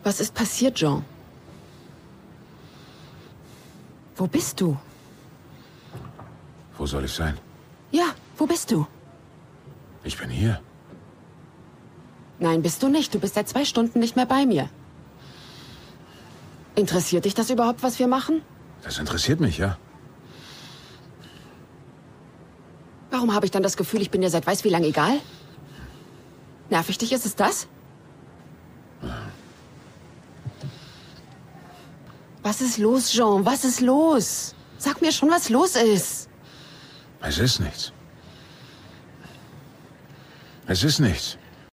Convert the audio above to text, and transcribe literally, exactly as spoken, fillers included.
Was ist passiert, Jean? Wo bist du? Wo soll ich sein? Ja, wo bist du? Ich bin hier. Nein, bist du nicht. Du bist seit zwei Stunden nicht mehr bei mir. Interessiert dich das überhaupt, was wir machen? Das interessiert mich, ja. Warum habe ich dann das Gefühl, ich bin dir seit weiß wie lang egal? Nervig dich, ist es das? Was ist los, Jean? Was ist los? Sag mir schon, was los ist. Es ist nichts. Es ist nichts.